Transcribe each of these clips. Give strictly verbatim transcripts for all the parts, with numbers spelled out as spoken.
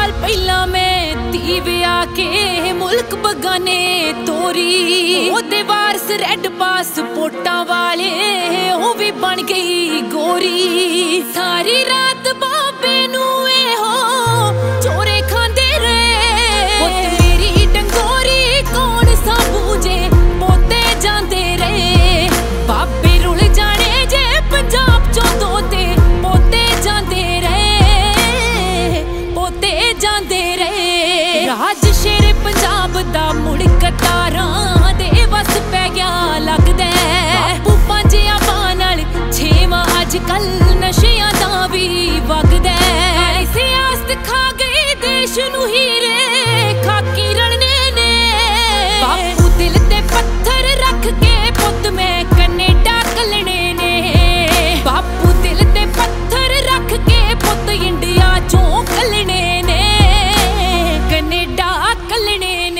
साल पहला मैं धी विआह के मुल्क बगाने तोरी ओदे वारस रेड पासपोर्टां वाले ओ भी बन गई गोरी। सारी रात बाबे नू हो चोरे खांदे रहे पुत मेरी डंगोरी कौन सा बूझे पोते जांदे रहे। बाबे रुल जाने जे पंजाब चों दोते पोते जांदे रहे पोते जांदे रहे। राज शेरे पंजाब दा मुड़ कतारां दे वस पै गया लगदा बापू पंजिया बां नाल छेवां अजकल नशियां दा भी वगदा। सियासत खा गई देश नू हीरे खाकी रलने ने बापू दिल ते पत्थर रख के पुत मैं कनेडा कलने ने। बापू दिल ते पत्थर रख के पुत इंडिया चों कलने ने कनेडा कलने ने।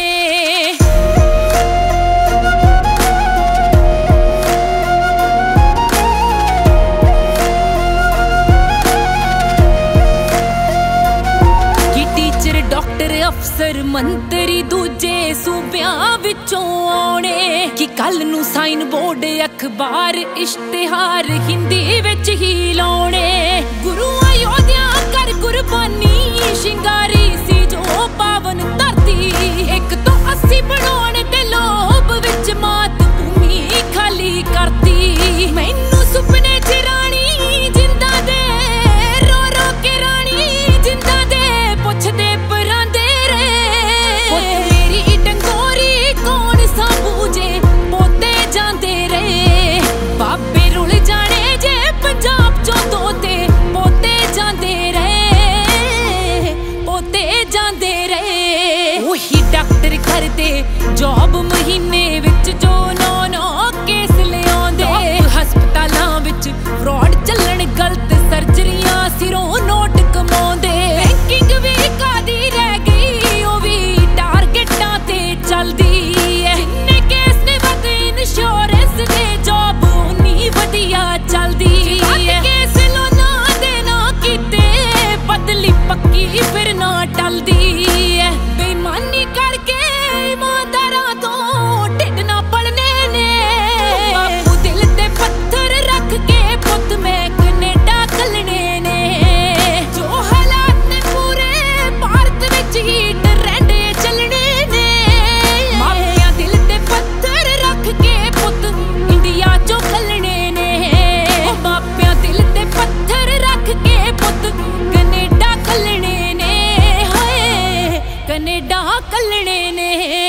अफसर मंत्री दूजे सूबियां विचों आउणे कि कल नू साइन बोर्ड अखबार इश्तिहार हिंदी विच ही लाउणे। गुरु अयोध्या कर कुर्बानी शिंगारी सी जो पावन धरती एक तो अस्सी बनाउण ते लोभ विच मात भूमि खाली करती। मैनू सुपने च राणी जिंदा दे रो रो के राणी जिंदा दे पुछदे परांदे करदे जॉब महीने विच जो नौ नौ केस ले आंदे। हस्पतालां विच फ्रॉड चलन गलत सर्जरियां सिरों नोट कमाउंदे। बैंकिंग भी कादी रह गई ओ भी टारगेटां ते चलदी है। जिन्ने केस ने वध इंश्योरेंस दे जॉब उन्नी वधिया चलदी है। केस लोना दे ना कीते बदली पक्की फिर ना टलदी है। बेईमानी करके कनेडा कलने ने।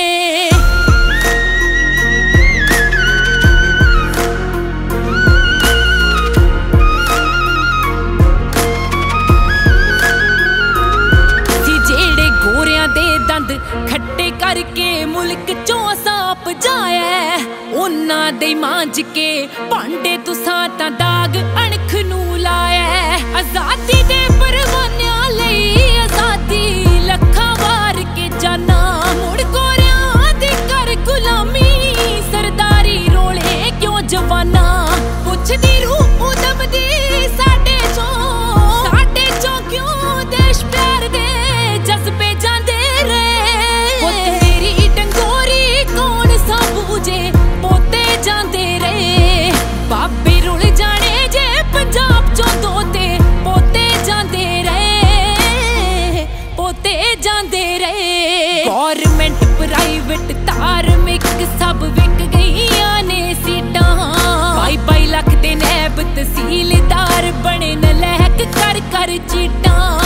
जेड़े गोरियां दे दंद खट्टे करके मुल्क चों साप जाए उन्हां दे मांज के भांडे तुसां तां दाग अणख नू लाया। आजादी दे परवानियां लई आजादी लखां वार के जाना मुड़ गोरियां दी कर गुलामी सरदारी रोले क्यों जवाना। पुछदी रूह उदमदी साडे चों साडे चों क्यों देश प्यार दे जज्बे जांदे रहे। पुत मेरी डंगोरी कौन सा बूझे पोते जांदे रहे। बाबे रुल जाने जे पंजाब चों दोते पोते जांदे रहे पोते जांदे रहे। गौरमेंट प्राइवेट धार्मिक सब विक गईयां ने सीटां। बाई बाई लख दे नैब तहसीलदार बने नलैक कर कर चीटां।